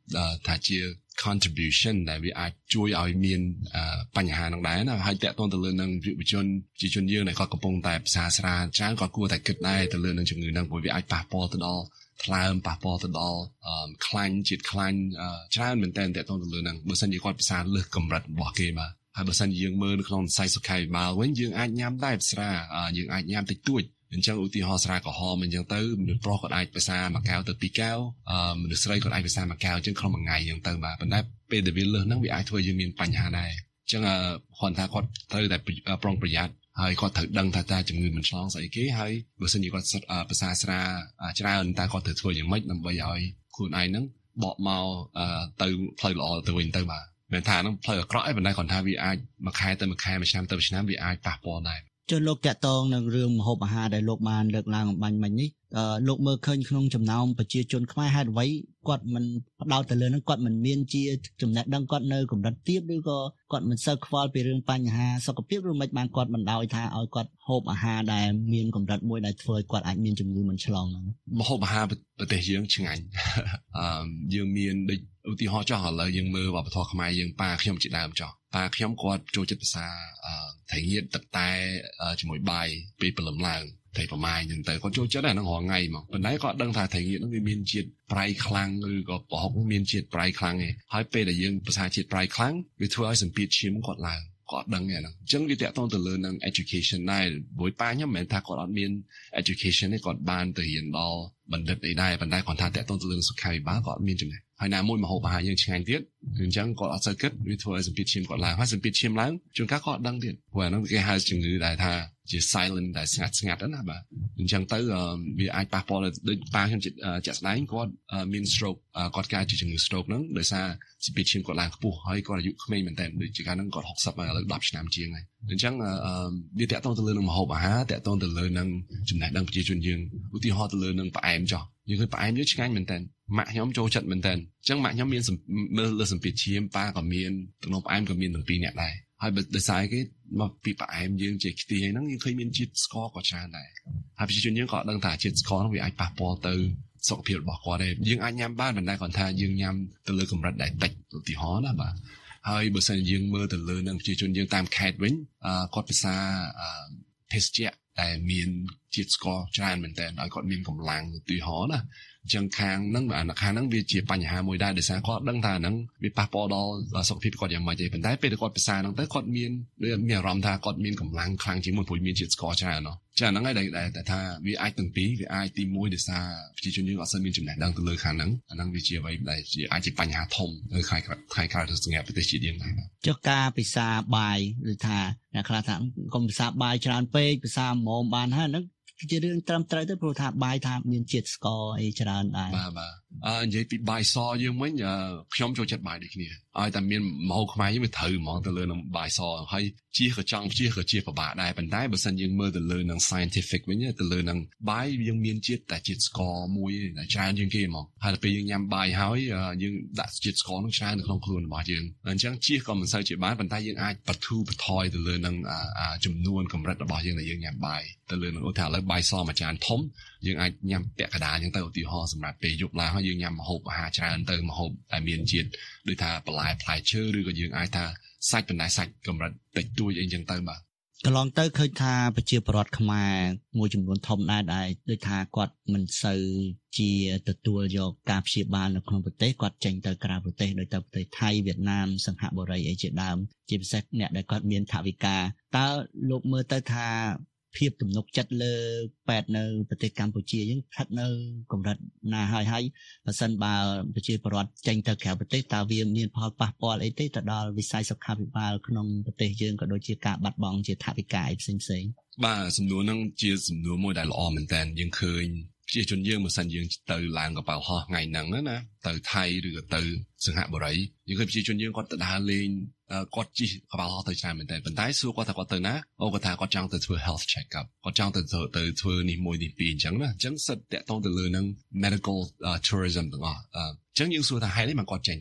ថាជា contribution ដែលវាអាចជួយឲ្យមានបញ្ហានឹងដែរណាហើយតកតងទៅលើនឹងយុវជនជាជនយើងដែលគាត់កំពុងតែផ្សារស្រាច្រើនគាត់គួរតែគិតដែរទៅលើនឹងជំងឺហ្នឹងព្រោះវាអាចប៉ះពាល់ទៅដល់ថ្លើមប៉ះពាល់ទៅដល់ខ្លាញ់ជាតិខ្លាញ់ច្រើនមែនតើតកតងទៅលើនឹងបើសិនជាគាត់ផ្សារលើសកម្រិតរបស់គេបាទហើយបើសិនជាយើងមើលនៅក្នុងវិស័យសុខាភិបាលវិញយើងអាចញ៉ាំដែរផ្សារយើងអាចញ៉ាំតិចតួចអញ្ចឹងឧទាហរណ៍ស្រាក្រហមអញ្ចឹងទៅមនុស្សប្រុសគាត់អាចភាសាមួយកែវទៅពីរកែវមនុស្សស្រីគាត់អាចភាសាមួយកែវអញ្ចឹងក្នុងមួយថ្ងៃអញ្ចឹងទៅបាទប៉ុន្តែពេលដែលវាលើសហ្នឹងវាអាចធ្វើយើងមានបញ្ហាដែរអញ្ចឹងគាត់ថាគាត់ត្រូវតែប្រុងប្រយ័ត្នហើយគាត់ត្រូវដឹងថាតើជំងឺមិនឆ្លងស្អីគេហើយបើសិនជាគាត់ភាសាស្រាច្រើនតើគាត់ត្រូវធ្វើយ៉ាងម៉េចដើម្បីឲ្យខ្លួនឯងហ្នឹងបកមកទៅផ្លូវល្អទៅវិញទៅបាទមិនថាហ្នឹងផ្លូវអាក្រក់ឯងប៉ុន្តែគាត់ថាវាអាចមួយខែទៅមួយខែមួយឆ្នាំទៅមួយឆ្នាំវាអាចប៉ះពាល់ដែរចុះលោកតាក់ទងនឹងរឿងម្ហូបអាហារដែលលោកបានលើកឡើងអំបញ្ញមិញនេះលោកមើលឃើញក្នុងចំណោមប្រជាជនខ្មែរហេតុអ្វីគាត់មិនផ្ដោតទៅលើនឹងគាត់មិនមានជាចំណេះដឹងគាត់នៅកម្រិតទាបឬក៏គាត់មិនសូវខ្វល់ពីរឿងបញ្ហាសុខភាពឬមិនបានគាត់មិនដោយថាឲ្យគាត់ហូបអាហារដែលមានកម្រិតមួយដែលធ្វើឲ្យគាត់អាចមានជំងឺមិនឆ្លងហ្នឹងម្ហូបអាហារប្រទេសយើងឆ្ងាញ់អឺយើងមានដូចឧទាហរណ៍ចោះឥឡូវយើងមើលវប្បធម៌ខ្មែរយើងប៉ាខ្ញុំជាដើមចោះប៉ាខ្ញុំគាត់ចូលចិត្តភាសាអឺត្រីងៀតទឹកតែជាមួយបាយពេលព្រលឹមឡើងត្រីប្រម៉ាយហ្នឹងទៅគាត់ចូលចិត្តអាហ្នឹងរាល់ថ្ងៃហ្មងប៉ុន្តែគាត់ដឹងថាត្រីងៀតហ្នឹងវាមានជាតិប្រៃខ្លាំងឬក៏ប្រហុកមានជាតិប្រៃខ្លាំងឯងហើយពេលដែលយើងភាសាជាតិប្រៃខ្លាំងវាធ្វើឲ្យសម្ពាធឈាមគាត់ឡើងគាត់ដឹងហ្នឹងអញ្ចឹងវាតកតងទៅលើនឹង education ដែរព្រោះប៉ាខ្ញុំមិនមែនថាគាត់អត់មាន education ទេគាត់បានទៅរៀនដល់បណ្ឌិតអីដែរប៉ុន្តែគាត់ថាតកតងទៅលើសុខាភិបាលគាត់អត់មានចំណេះហើយណាមួយមហូបអាហារយើងឆ្ងាញ់ទៀតអញ្ចឹងគាត់អត់សូវគិតវាធ្វើឲ្យសម្ពាធឈាមគាត់ឡើងហើយសម្ពាធឈាមឡើងជួនកាលគាត់អត់ដឹងទៀតព្រោះអាហ្នឹងគេហៅជំងឺដែលថាជា silent ដែលស្ងាត់ស្ងាត់ណាបាទអញ្ចឹងទៅវាអាចប៉ះពាល់ដូចប៉ាខ្ញុំជាក់ស្ដែងគាត់មាន stroke គាត់កើតជាជំងឺ stroke ហ្នឹងដោយសារសម្ពាធឈាមគាត់ឡើងខ្ពស់ហើយគាត់អាយុក្មេងមែនតើដូចជាកាលហ្នឹងគាត់ហុកសិបហើយឥឡូវដប់ឆ្នាំជាងហើយអញ្ចឹងវាតាក់ទងទៅលើនឹងមហូបអាហារតាក់ទងទៅលើនឹងចំណេះដឹងប្រជាជនយើងឧទាហរណ៍ទៅលើនឹងផ្អែមចោះយើងឃើញផ្អែមយើងឆ្ងាញ់មែនតើម៉ាក់ខ្ញុំចូលចិត្តមែនតើអញ្ចឹងម៉ាក់ខ្ញុំមានមើលលើសម្ពាធឈាមប៉ាក៏មានទំនោរផ្អែមក៏មានទាំងពីរអ្នកដែរហើយបើដោយសារគេមកពីផ្អែមយើងជាខ្ទិះហ្នឹងយើងឃើញមានជាតិស្ករក៏ច្រើនដែរហើយប្រជាជនយើងក៏ដឹងថាជាតិស្ករហ្នឹងវាអាចប៉ះពាល់ទៅសុខភាពរបស់គាត់ដែរយើងអាចញ៉ាំបានប៉ុន្តែគាត់ថាយើងញ៉ាំទៅលើកម្រិតដែលតិចឧទាហរណ៍ណាបាទហើយបើសិនយើងមើលទៅលើនឹងប្រជាជនយើងតាមខេត្តវិញគាត់ភាសាភេសជ្ជៈតែមានជាតិស្ករច្រើនមែនតើឲ្យគាត់មានកម្លាំងឧទាហរណ៍ណាអញ្ចឹងខាងហ្នឹងបាទខាងហ្នឹងវាជាបញ្ហាមួយដែរដោយសារគាត់ដឹងថាហ្នឹងវាប៉ះពាល់ដល់សុខភាពគាត់យ៉ាងម៉េចទេប៉ុន្តែពេលដែលគាត់ភាសាហ្នឹងទៅគាត់មានមានអារម្មណ៍ថាគាត់មានកម្លាំងខ្លាំងជាងមុនព្រោះមានជាតិស្ករច្រើនណោះចាហ្នឹងហើយដែលថាវាអាចទាំងពីរវាអាចទីមួយដោយសារប្រជាជនយើងអត់សូវមានចំណេះដឹងទៅលើខាងហ្នឹងអាហ្នឹងវាជាអ្វីដែលជាអាចជាបញ្ហាធំនៅខែខែក្រោយទៅសង្កេតប្រទេសជាតិយើងដែរចុះការពិសាបាយឬថាអ្នកខ្លះថាកុំពិសាបាយច្រើនពេកពិសាមុំបានហើយហ្នឹងជារឿងត្រឹមត្រូវទៅព្រោះថាបាយថាមានជាតិស្ករអីច្រើនដែរបាទបាទអឺនិយាយពីបាយសយើងវិញខ្ញុំចូលចិត្តបាយដូចគ្នាឲ្យតែមានម្ហូបខ្មែរយើងវាត្រូវហ្មងទៅលើនឹងបាយសហើយជៀសក៏ចង់ជៀសក៏ជាពិបាកដែរប៉ុន្តែបើសិនយើងមើលទៅលើនឹង scientific វិញទៅលើនឹងបាយយើងមានជាតិតែជាតិស្ករមួយដែលច្រើនជាងគេហ្មងហើយដល់ពេលយើងញ៉ាំបាយហើយយើងដាក់ជាតិស្ករនឹងច្រើននៅក្នុងខ្លួនរបស់យើងអញ្ចឹងជៀសក៏មិនសូវជាបានប៉ុន្តែយើងអាចបទូបថយទៅលើនឹងចំនួនកម្រិតរបស់យើងដែលយើងញ៉ាំបាយទៅលើនឹងឧទាហរណ៍ឥឡូវបាយសមួយចានធំយើងអាចញ៉ាំពាក់កណ្ដាលអញ្ចឹងទៅឧទាហរណ៍សម្រាប់ពេលយប់ឡើងហើយយើងញ៉ាំម្ហូបអាហារច្រើនទៅម្ហូបដែលមានជាតិដូចថាបន្លែផ្លែឈើឬក៏យើងអាចថាសាច់ប៉ុន្តែសាច់កម្រិតតិចតួចអីអញ្ចឹងទៅបាទកន្លងទៅឃើញថាប្រជាពលរដ្ឋខ្មែរមួយចំនួនធំដែរដែលដូចថាគាត់មិនសូវជាទទួលយកការព្យាបាលនៅក្នុងប្រទេសគាត់ចេញទៅក្រៅប្រទេសដូចទៅប្រទេសថៃវៀតណាមសិង្ហបុរីអីជាដើមជាពិសេសអ្នកដែលគាត់មានថវិកាតើលោកមើលទៅថាភាពទំនុកចិត្តលើពេទ្យនៅប្រទេសកម្ពុជាយើងស្ថិតនៅកម្រិតណាហើយហើយបើសិនបើប្រជាពលរដ្ឋចេញទៅក្រៅប្រទេសតើវាមានផលប៉ះពាល់អីទេទៅដល់វិស័យសុខាភិបាលក្នុងប្រទេសយើងក៏ដូចជាការបាត់បង់ជាថវិកាអីផ្សេងផ្សេងបាទសំណួរហ្នឹងជាសំណួរមួយដែលល្អមែនតើយើងឃើញប្រជាជនយើងបើសិនយើងទៅឡើងកប៉ាល់ហោះថ្ងៃហ្នឹងណាទៅថៃឬក៏ទៅសិង្ហបុរីយើងឃើញប្រជាជនយើងគាត់ទៅដើរលេងគាត់ជិះកប៉ាល់ហោះទៅច្រើនមែនតើប៉ុន្តែសួរគាត់ថាគាត់ទៅណាអូគាត់ថាគាត់ចង់ទៅធ្វើ health check up គាត់ចង់ទៅទៅធ្វើនេះមួយនេះពីរអញ្ចឹងណាអញ្ចឹងសិតតាក់ទងទៅលើនឹង medical tourism ទាំងអស់អញ្ចឹងយើងសួរថាហេតុអីមកគាត់ចេញទៅហ្នឹង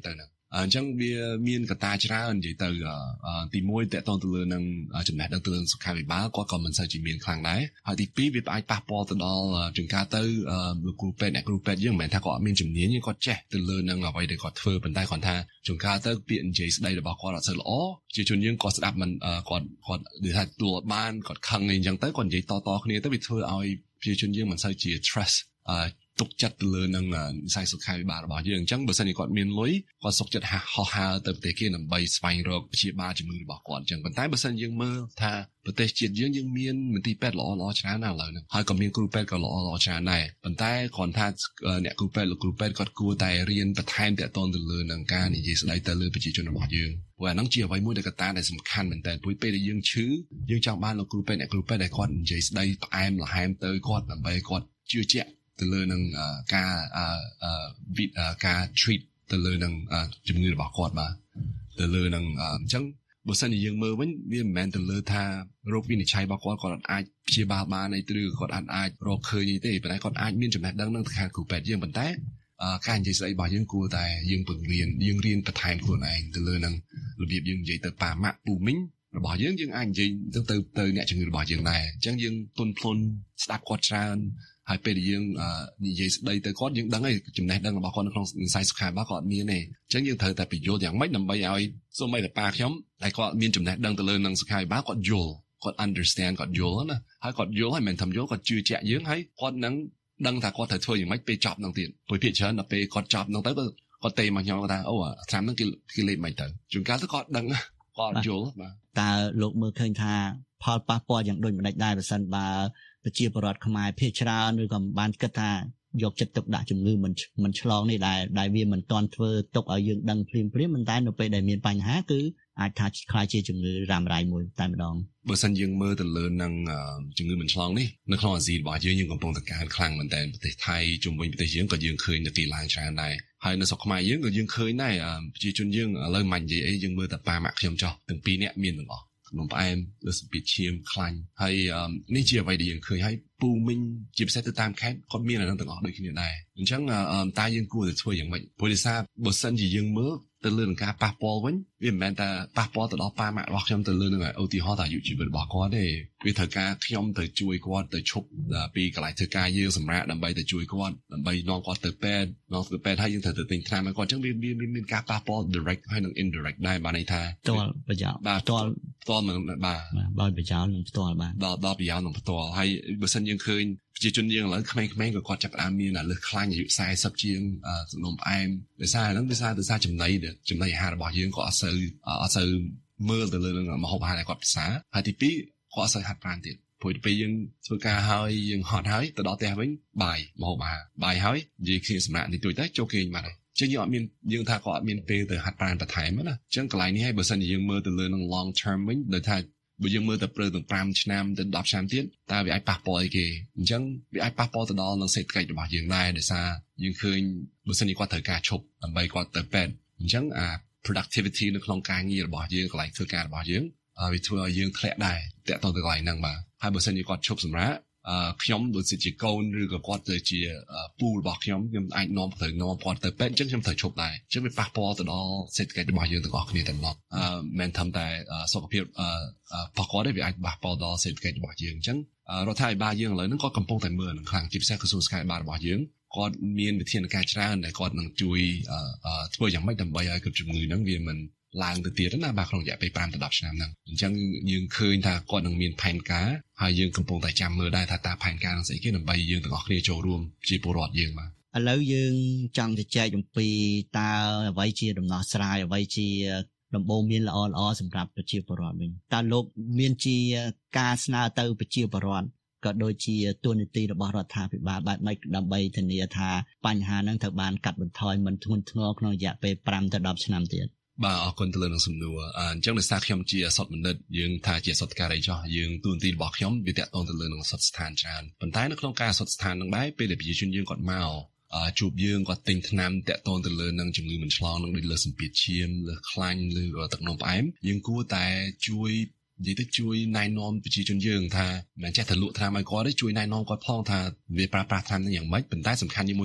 អញ្ចឹងវាមានកត្តាច្រើននិយាយទៅទីមួយតកតងទៅលើនឹងចំណេះដឹងទៅលើសុខាភិបាលគាត់ក៏មិនសូវជាមានខ្លាំងដែរហើយទីពីរវាអាចប៉ះពាល់ទៅដល់ជាងការទៅលោកគ្រូពេទ្យអ្នកគ្រូពេទ្យយើងមិនមែនថាគាត់អត់មានជំនាញទេគាត់ចេះទៅលើនឹងអ្វីដែលគាត់ធ្វើប៉ុន្តែគាត់ថាជាងការទៅពាក្យនិយាយស្ដីរបស់គាត់អត់សូវល្អជាជនយើងក៏ស្ដាប់មិនគាត់គាត់និយាយថាទទួលបានគាត់ខឹងអីអញ្ចឹងទៅគាត់និយាយតតគ្នាទៅវាធ្វើឲ្យជាជនយើងមិនសូវជា trust ទុកចិត្តទៅលើនឹងវិស័យសុខាភិបាលរបស់យើងអញ្ចឹងបើសិនជាគាត់មានលុយគាត់សុខចិត្តហោះហើរទៅប្រទេសគេដើម្បីស្វែងរកព្យាបាលជំងឺរបស់គាត់អញ្ចឹងប៉ុន្តែបើសិនយើងមើលថាប្រទេសជាតិយើងយើងមានមន្ទីរពេទ្យល្អល្អច្រើនណាស់ឥឡូវហ្នឹងហើយក៏មានគ្រូពេទ្យក៏ល្អល្អច្រើនដែរប៉ុន្តែគ្រាន់ថាអ្នកគ្រូពេទ្យលោកគ្រូពេទ្យគាត់គួរតែរៀនបន្ថែមទាក់ទងទៅលើនឹងការនិយាយស្ដីទៅលើប្រជាជនរបស់យើងព្រោះអាហ្នឹងជាអ្វីមួយដែលកត្តាដែលសំខាន់មែនតើព្រោះពេលដែលយើងឈឺយើងចង់បានលោកគ្រូពេទ្យអ្នកគ្រូពេទ្យដែលគាត់និយាយស្ដីផ្អែមល្ហែមទៅគាត់ដើម្បីគាត់ជឿជាក់ទៅលើនឹងការការ treat ទៅលើនឹងជំងឺរបស់គាត់បាទទៅលើនឹងអញ្ចឹងបើសិនជាយើងមើលវិញវាមិនមែនទៅលើថារោគវិនិច្ឆ័យរបស់គាត់គាត់អាចព្យាបាលបានអីឬគាត់អាចអាចរកឃើញទេប៉ុន្តែគាត់អាចមានចំណេះដឹងនឹងទៅខាងគ្រូពេទ្យយើងប៉ុន្តែការនិយាយស្ដីរបស់យើងគួរតែយើងពង្រៀនយើងរៀនបន្ថែមខ្លួនឯងទៅលើនឹងរបៀបយើងនិយាយទៅប៉ាម៉ាក់ពូមីងរបស់យើងយើងអាចនិយាយទៅទៅទៅអ្នកជំងឺរបស់យើងដែរអញ្ចឹងយើងទន់ភ្លន់ស្ដាប់គាត់ច្រើនហើយពេលដែលយើងនិយាយស្ដីទៅគាត់យើងដឹងហើយចំណេះដឹងរបស់គាត់នៅក្នុងវិស័យសុខាភិបាលគាត់មានទេអញ្ចឹងយើងត្រូវតែបញ្យល់យ៉ាងម៉េចដើម្បីឲ្យសូម្បីតែប៉ាខ្ញុំតែគាត់មានចំណេះដឹងទៅលើនឹងសុខាភិបាលគាត់យល់គាត់ understand គាត់យល់ណាហើយគាត់យល់ហើយមិនធំយល់គាត់ជឿជាក់យើងហើយគាត់នឹងដឹងថាគាត់ត្រូវធ្វើយ៉ាងម៉េចពេលចប់នឹងទៀតព្រោះភាគច្រើនដល់ពេលគាត់ចប់នឹងទៅគាត់ទេមកខ្ញុំថាអូអាឆ្នាំហ្នឹងគេគេលេបមិនទៅជួនកាលទៅគាត់ដឹងគាត់យល់បាទតើលោកមើលឃើញថាផលប៉ះពាល់យ៉ាងដូចម្ដេចដែរបើសិនបើប្រជាពលរដ្ឋខ្មែរភាគច្រើនឬក៏បានគិតថាយកចិត្តទុកដាក់ជំងឺមិនមិនឆ្លងនេះដែលដែលវាមិនទាន់ធ្វើទុកឲ្យយើងដឹងភ្លាមភ្លាមប៉ុន្តែនៅពេលដែលមានបញ្ហាគឺអាចថាខ្លាយជាជំងឺរ៉ាំរ៉ៃមួយតែម្ដងបើសិនយើងមើលទៅលើនឹងជំងឺមិនឆ្លងនេះនៅក្នុងអាស៊ីរបស់យើងយើងកំពុងតែកើនខ្លាំងមែនទែនប្រទេសថៃជុំវិញប្រទេសយើងក៏យើងឃើញនៅទីឡើងច្រើនដែរហើយនៅស្រុកខ្មែរយើងក៏យើងឃើញដែរប្រជាជនយើងឥឡូវមិននិយាយអីយើងមើលតែប៉ាម៉ាក់ខ្ញុំចោះទាំងពីរនាក់មានទាំងអស់នំផ្អែមលើសម្ពាធឈាមខ្លាញ់ហើយនេះជាអ្វីដែលយើងឃើញហើយពូមីងជាពិសេសទៅតាមខេត្តគាត់មានអានឹងទាំងអស់ដូចគ្នាដែរអញ្ចឹងតើយើងគួរតែធ្វើយ៉ាងម៉េចព្រោះដោយសារបើសិនជាយើងមើលទៅលើនឹងការប៉ះពាល់វិញវាមិនមែនតែប៉ះពាល់ទៅដល់ប៉ាម៉ាក់របស់ខ្ញុំទៅលើនឹងឧទាហរណ៍ថាអាយុជីវិតរបស់គាត់ទេវាត្រូវការខ្ញុំទៅជួយគាត់ទៅឈប់ពីកន្លែងធ្វើការយើងសម្រាប់ដើម្បីទៅជួយគាត់ដើម្បីនាំគាត់ទៅពេទ្យនាំទៅពេទ្យហើយយើងត្រូវទៅទិញថ្នាំឲ្យគាត់អញ្ចឹងវាមានការប៉ះពាល់ direct ហើយនិង indirect ដែរបាទន័យថាផ្ទាល់ប្រយោជន៍បាទផ្ទាល់ផ្ទាល់នឹងបាទដោយប្រយោជន៍នឹងផ្ទាល់បាទដល់ដល់ប្រយោជន៍នឹងផ្ទាល់ហើយបើសិនយើងឃើញប្រជាជនយើងឥឡូវក្មេងៗក៏គាត់ចាប់ផ្ដើមមានអាលើសខ្លាញ់អាយុสี่สิบជាងសំណុំផ្អែមដោយសារហ្នឹងដោយសារដោយសារចំណីចំណីអាហាររបស់យើងក៏អត់សូវអត់សូវមើលទៅលើនឹងម្ហូបអាហារដែលគាត់ផ្សារហើយទីពីរក៏អត់សូវហាត់ប្រាណទៀតព្រោះពេលយើងធ្វើការហើយយើងហត់ហើយទៅដល់ផ្ទះវិញបាយម្ហូបអាហារបាយហើយនិយាយគ្នាសម្រាប់តិចតួចទៅចូលគេងបាត់ហើយចឹងយើងអត់មានយើងថាក៏អត់មានពេលទៅហាត់ប្រាណបន្ថែមណាចឹងកន្លែងនេះហើយបើសិនជាយើងមើលទៅលើនឹង long term វិញដោយថាបើយើងមើលទៅព្រើទាំងfiveឆ្នាំទៅtenឆ្នាំទៀតតើវាអាចប៉ះពាល់អីគេអញ្ចឹងវាអាចប៉ះពាល់ទៅដល់នឹងសេដ្ឋកិច្ចរបស់យើងដែរដោយសារយើងឃើញបើសិនជាគាត់ត្រូវការឈប់ដើម្បីគាត់ទៅពេទ្យអញ្ចឹងអា productivity នៅក្នុងការងាររបស់យើងកន្លែងធ្វើការរបស់យើងវាធ្វើឲ្យយើងធ្លាក់ដែរតាក់ទងទៅកន្លែងហ្នឹងបាទហើយបើសិនជាគាត់ឈប់សម្រាកខ្ញុំដូចជាកូនឬក៏គាត់ទៅជាពូរបស់ខ្ញុំខ្ញុំអាចនាំទៅនាំគាត់ទៅពេទ្យអញ្ចឹងខ្ញុំត្រូវឈប់ដែរអញ្ចឹងវាប៉ះពាល់ទៅដល់សេដ្ឋកិច្ចរបស់យើងទាំងអស់គ្នាទាំងអស់អឺមិនធំតែសុខភាពអឺប៉ះគាត់ទេវាអាចប៉ះពាល់ដល់សេដ្ឋកិច្ចរបស់យើងអញ្ចឹងរដ្ឋាភិបាលយើងឥឡូវហ្នឹងគាត់កំពុងតែមើលនឹងខ្លាំងជាពិសេសក្រសួងសុខាភិបាលរបស់យើងគាត់មានវិធានការច្រើនដែលគាត់នឹងជួយធ្វើយ៉ាងម៉េចដើម្បីឲ្យជំងឺហ្នឹងវាមិនឡើងទៅទៀតណាបាទក្នុងរយៈពេលfive to tenឆ្នាំហ្នឹងអញ្ចឹងយើងឃើញថាគាត់នឹងមានផែនការហើយយើងកំពុងតែចាំមើលដែរថាតើផែនការនឹងស្អីគេដើម្បីយើងទាំងអស់គ្នាចូលរួមជាពលរដ្ឋយើងបាទឥឡូវយើងចង់ជជែកអំពីតើអ្វីជាដំណោះស្រាយអ្វីជាដំបូងមានល្អល្អសម្រាប់ប្រជាពលរដ្ឋវិញតើលោកមានជាការស្នើទៅប្រជាពលរដ្ឋក៏ដូចជាទូនីតិរបស់រដ្ឋាភិបាលបែបម៉េចដើម្បីធានាថាបញ្ហាហ្នឹងត្រូវបានកាត់បន្ថយមិនធ្ងន់ធ្ងរក្នុងរយៈពេលfive to tenឆ្នាំទៀតបាទអរគុណទៅលើនឹងសំណួរអញ្ចឹងដោយសារខ្ញុំជាអសតបណ្ឌិតយើងថាជាអសតការីចោះយើងទូនទីរបស់ខ្ញុំវាតាក់ទងទៅលើនឹងអសតស្ថានច្រើនប៉ុន្តែនៅក្នុងការអសតស្ថាននឹងដែរពេលដែលប្រជាជនយើងគាត់មកជួបយើងគាត់ទិញថ្នាំតាក់ទងទៅលើនឹងជំងឺមិនឆ្លងនឹងដូចលើសម្ពាធឈាមលើខ្លាញ់ឬទឹកនោមផ្អែមយើងគួរតែជួយនិយាយទៅជួយណែនាំប្រជាជនយើងថាមិនចេះតែលក់ថ្នាំឲ្យគាត់ទេជួយណែនាំគាត់ផងថាវាប្រើប្រាស់ថ្នាំនឹងយ៉ាងម៉េចប៉ុន្តែសំខាន់ជាងមួយទៀត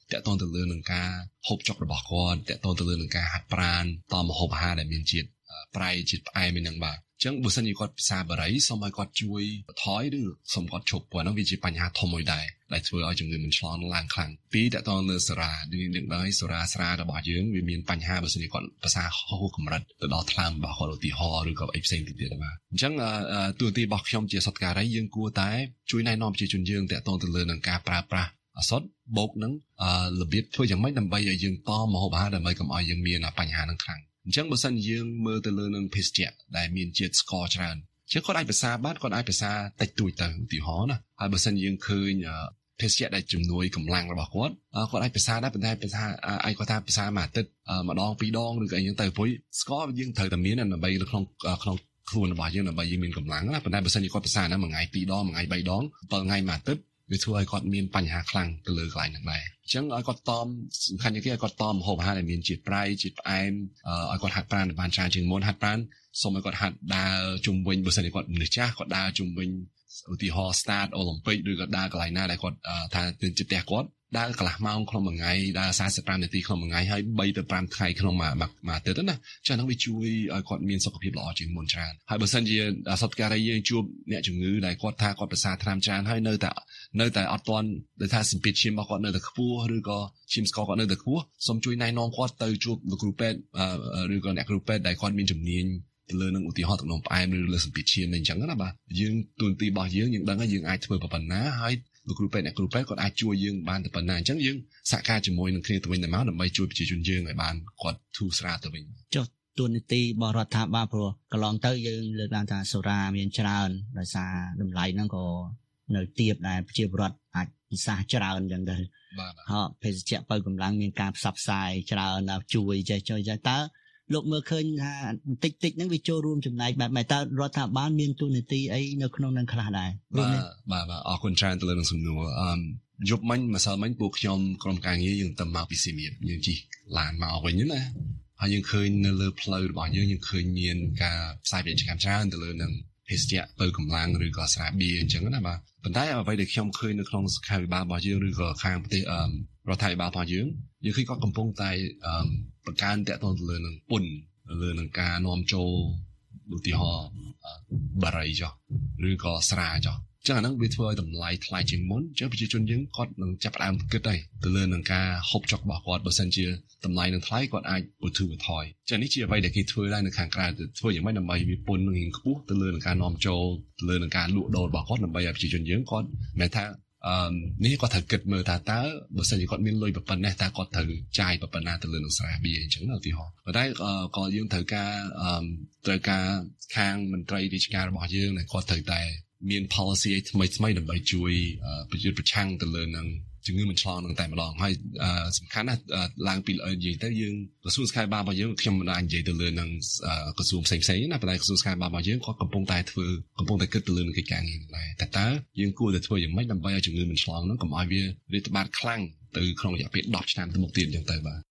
តាក់ទងទៅលើនឹងការហូបចុករបស់គាត់តាក់ទងទៅលើនឹងការហាត់ប្រាណតមហូបអាហារដែលមានជាតិប្រៃជាតិផ្អែមហ្នឹងបាទអញ្ចឹងបើសិនជាគាត់ភាសាបារីសូមឲ្យគាត់ជួយបន្ថយឬសូមគាត់ឈប់ព្រោះហ្នឹងវាជាបញ្ហាធំមួយដែរដែលធ្វើឲ្យជំងឺមិនឆ្លងឡើងខ្លាំងពីរតាក់ទងលើសេរ៉ាដូចយើងដឹងហើយសេរ៉ាស្រារបស់យើងវាមានបញ្ហាបើសិនជាគាត់ភាសាហួសកម្រិតទៅដល់ថ្លើមរបស់គាត់ឧទាហរណ៍ឬក៏អីផ្សេងទៀតទៀតបាទអញ្ចឹងតួនាទីរបស់ខ្ញុំជាសតការីយើងគួរតែជួយណែនាំប្រជាជនយើងតាក់ទងទៅលើនឹងការប្រើប្រាស់អសតបូកនឹងរបៀបធ្វើយ៉ាងម៉េចដើម្បីឲ្យយើងតមហូបអាហារដើម្បីកុំឲ្យយើងមានបញ្ហានឹងខ្លាំងអញ្ចឹងបើសិនយើងមើលទៅលើនឹងភេសជ្ជៈដែលមានជាតិស្ករច្រើនជាងគាត់អាចភាសាបានគាត់អាចភាសាតិចតួចទៅឧទាហរណ៍ណាហើយបើសិនយើងឃើញភេសជ្ជៈដែលជំនួយកម្លាំងរបស់គាត់គាត់អាចភាសាដែរប៉ុន្តែភាសាអាចគាត់ថាភាសាមួយអាទិត្យម្ដងពីរដងឬក៏អីចឹងទៅព្រោះស្ករយើងត្រូវតែមានដើម្បីនៅក្នុងក្នុងខ្លួនរបស់យើងដើម្បីយើងមានកម្លាំងណាប៉ុន្តែបើសិនជាគាត់ភាសាហ្នឹងមួយថ្ងៃពីរដងមួយថ្ងៃបីដងបើថ្ងៃមួយអាទិត្យវាធ្វើឲ្យគាត់មានបញ្ហាខ្លាំងទៅលើកន្លែងហ្នឹងដែរអញ្ចឹងឲ្យគាត់តមសំខាន់ជាងគេឲ្យគាត់តមម្ហូបអាហារដែលមានជាតិប្រៃជាតិផ្អែមឲ្យគាត់ហាត់ប្រាណបានច្រើនជាងមុនហាត់ប្រាណសូមឲ្យគាត់ហាត់ដើរជុំវិញបើសិនជាគាត់មនុស្សចាស់គាត់ដើរជុំវិញឧទាហរណ៍ start Olympic ឬក៏ដើរកន្លែងណាដែលគាត់ថាទៅជិតផ្ទះគាត់ដើរកន្លះម៉ោងក្នុងមួយថ្ងៃដើរสี่สิบห้าនាទីក្នុងមួយថ្ងៃហើយបីទៅห้าថ្ងៃក្នុងមួយមួយអាទិត្យណាចា៎ហ្នឹងវាជួយឲ្យគាត់មានសុខភាពល្អជាងមុនច្រើនហើយបើសិនជាសតការីយើងជួបអ្នកជំងឺដែលគាត់ថាគាត់ប្រសាថ្នាំច្រើនហើយនៅតែនៅតែអត់ទាន់ដែលថាសម្ពាធឈាមរបស់គាត់នៅតែខ្ពស់ឬក៏ឈាមស្ករគាត់នៅតែខ្ពស់សូមជួយណែនាំគាត់ទៅជួបលោកគ្រូពេទ្យឬក៏អ្នកគ្រូពេទ្យដែលគាត់មានជំនាញទៅលើនឹងឧទាហរណ៍ទឹកនោមផ្អែមឬលើសម្ពាធឈាមអីចឹងណាបាទយើងទូនទីរបស់យើងយើងដឹងហើយយើងអាចធ្វើប៉ុណ្ណាហើយលោកគ្រូពេទ្យអ្នកគ្រូពេទ្យគាត់អាចជួយយើងបានទៅប៉ុណ្ណាអញ្ចឹងយើងសហការជាមួយនឹងគ្នាទៅវិញទៅមកដើម្បីជួយប្រជាជនយើងឲ្យបានគាត់ធូរស្រាលទៅវិញចុះទូនទីរបស់រដ្ឋាភិបាលព្រោះកន្លងទៅយើងលើកឡើងថាសូរ៉ាមានច្រើនដោយសារតម្លៃហ្នឹងក៏នៅទាបដែរប្រជាពលរដ្ឋអាចពិសាច្រើនអញ្ចឹងទៅបាទហើយភេសជ្ជៈបើកម្លាំងមានការផ្សព្វផ្សាយច្រើនដល់ជួយចេះជួយចេះតើលោកមើលឃើញថាបន្តិចតិចហ្នឹងវាចូលរួមចំណែកបែបម៉េចតើរដ្ឋាភិបាលមានទូនាទីអីនៅក្នុងនឹងខ្លះដែរបាទបាទបាទអរគុណច្រើនទៅលើនឹងសំណួរអឺយប់មិញម្សិលមិញពួកខ្ញុំក្រុមការងារយើងទៅមកពីសៀមរាបយើងជិះឡានមកវិញណាហើយយើងឃើញនៅលើផ្លូវរបស់យើងយើងឃើញមានការផ្សាយពាណិជ្ជកម្មច្រើនទៅលើនឹងភេសជ្ជៈបើកម្លាំងឬក៏ស្រាបៀរអញ្ចឹងណាបាទប៉ុន្តែអ្វីដែលខ្ញុំឃើញនៅក្នុងសុខាភិបាលរបស់យើងឬក៏ខាងប្រទេសអឺរដ្ឋាភិបាលរបស់យើងយើងឃើញគាត់កំពុងតែអឺបង្កើនតាក់ទងទៅលើនឹងពន្ធលើនឹងការនាំចូលឧទាហរណ៍បារីចុះឬក៏ស្រាចុះចឹងអាហ្នឹងវាធ្វើឲ្យតម្លៃថ្លៃជាងមុនចឹងប្រជាជនយើងគាត់នឹងចាប់ផ្ដើមគិតហើយទៅលើនឹងការហូបចុករបស់គាត់បើសិនជាតម្លៃនឹងថ្លៃគាត់អាចបន្ធូរបន្ថយចឹងនេះជាអ្វីដែលគេធ្វើដែរនៅខាងក្រៅធ្វើយ៉ាងម៉េចដើម្បីវាពន្ធនឹងរៀងខ្ពស់ទៅលើនឹងការនាំចូលទៅលើនឹងការលក់ដូររបស់គាត់ដើម្បីឲ្យប្រជាជនយើងគាត់មិនថាអឺនេះគាត់ត្រូវគិតមើលថាតើបើសិនជាគាត់មានលុយប៉ុណ្ណេះតើគាត់ត្រូវចាយប៉ុណ្ណាទៅលើនឹងស្រាបៀរអញ្ចឹងណាឧទាហរណ៍ប៉ុន្តែក៏យើងត្រូវការអឺត្រូវការខាងមន្ត្រីរាជការរបស់យើងដែលគាត់ត្រូវតែមាន policy ថ្មីថ្មីដើម្បីជួយប្រយុទ្ធប្រឆាំងទៅលើនឹងជំងឺមិនឆ្លងនឹងតែម្ដងហើយសំខាន់ណាស់ឡើងពីនិយាយទៅយើងក្រសួងសុខាភិបាលរបស់យើងខ្ញុំមិនអាចនិយាយទៅលើនឹងក្រសួងផ្សេងផ្សេងណាប៉ុន្តែក្រសួងសុខាភិបាលរបស់យើងគាត់កំពុងតែធ្វើកំពុងតែគិតទៅលើនឹងកិច្ចការងារនេះដែរតែតើយើងគួរតែធ្វើយ៉ាងម៉េចដើម្បីឲ្យជំងឺមិនឆ្លងនោះកុំឲ្យវារាតត្បាតខ្លាំងទៅក្នុងរយៈពេលដប់ឆ្នាំទៅមុខទៀតអញ្ចឹងទៅបាទ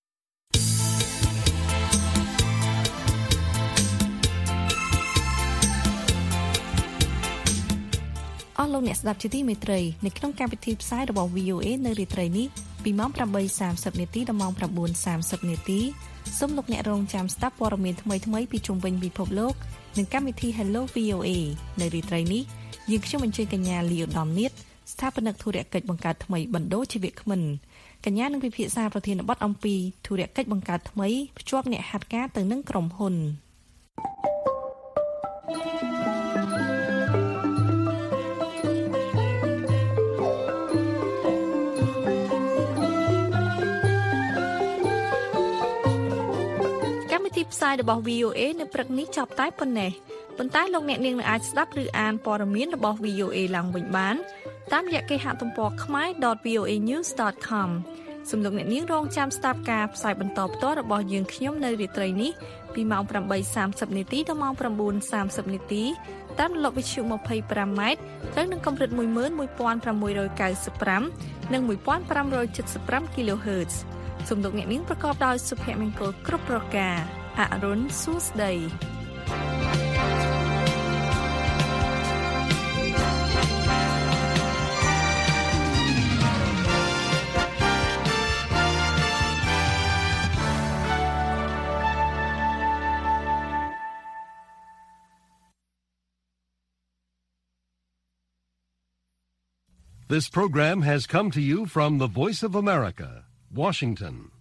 អស់លោកអ្នកស្ដាប់ជាទីមេត្រីនៅក្នុងកម្មវិធីផ្សាយរបស់ វី អូ អេ នៅរាត្រីនេះពីម៉ោងeight thirtyនាទីដល់ម៉ោងnine thirtyនាទីសូមលោកអ្នករងចាំស្ដាប់ព័ត៌មានថ្មីៗពីជុំវិញពិភពលោកនិងកម្មវិធី Hello វី អូ អេ នៅរាត្រីនេះយើងខ្ញុំអញ្ជើញកញ្ញាលីអូដំនាតស្ថាបនិកធុរកិច្ចបង្កើតថ្មីបណ្ដូជីវៈគ្មិនកញ្ញានឹងពិភាក្សាប្រធានបទអំពីធុរកិច្ចបង្កើតថ្មីភ្ជាប់អ្នកហាត់ការទៅនឹងក្រុមហ៊ុនផ្សាយរបស់ វី អូ អេ នៅព្រឹកនេះចប់តែប៉ុណ្ណេះប៉ុន្តែលោកអ្នកនាងនឹងអាចស្ដាប់ឬអានព័ត៌មានរបស់ វី អូ អេ ឡើងវិញបានតាមរយៈគេហទំព័រ khmae dot v o a news dot com សូមលោកអ្នកនាងរងចាំស្ដាប់ការផ្សាយបន្តផ្ទាល់របស់យើងខ្ញុំនៅរាត្រីនេះពីម៉ោងeight thirtyនាទីដល់ម៉ោងnine thirtyនាទីតាមរលកវិទ្យុtwenty-fiveម៉ែត្រត្រូវនឹងកម្រិតone one five nine fiveនិងfifteen seventy-five គីឡូហឺត សូមលោកអ្នកនាងប្រកបដោយសុភមង្គលគ្រប់ប្រការអរុនសួស្ដី This program has come to you from the Voice of America, Washington.